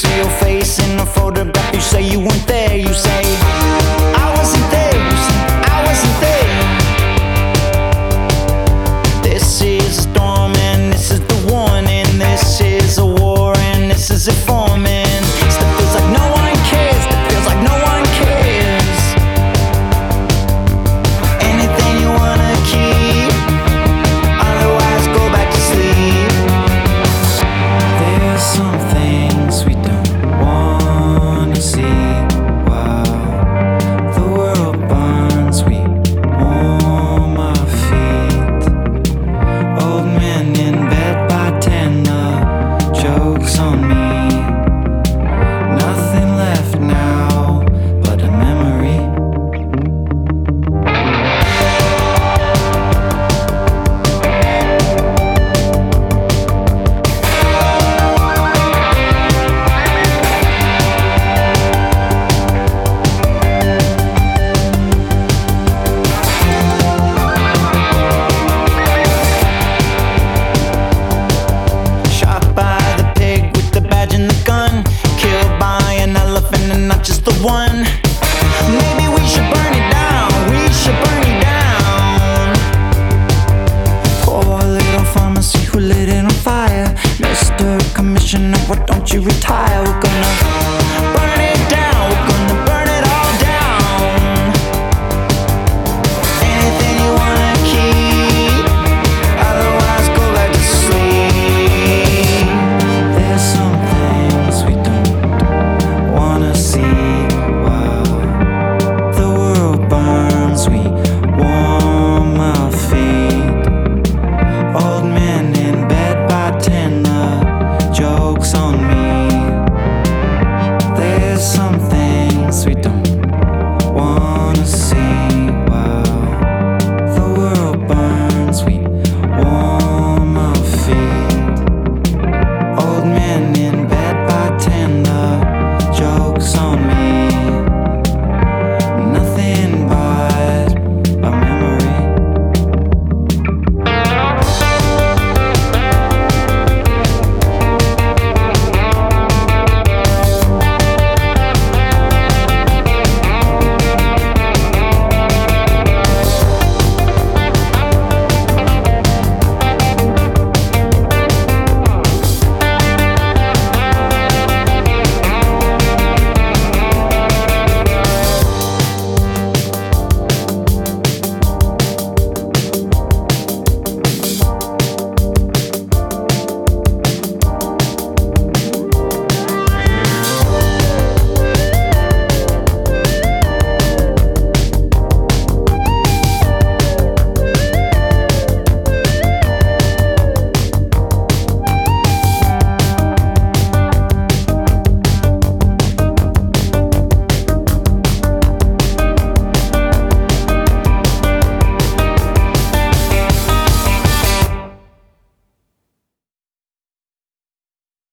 see your face in a photograph. You say you weren't there. You say I wasn't there. You say I wasn't there. This is a storm and this is the warning. This is a war and this is informing. Still feels like no one cares. It feels like no one cares. Anything you wanna keep, otherwise go back to sleep. There's some things we don't wanna see. While the world burns, we warm our feet. Old men in bed, bartender, jokes on me. Nothing left now but a memory. Shot by the pig with the badge and the gun. Killed by an elephant and not just the one. Maybe we should burn it down. We should burn it down. Poor little pharmacy who lit it on fire. Mr. Commissioner, why don't you retire?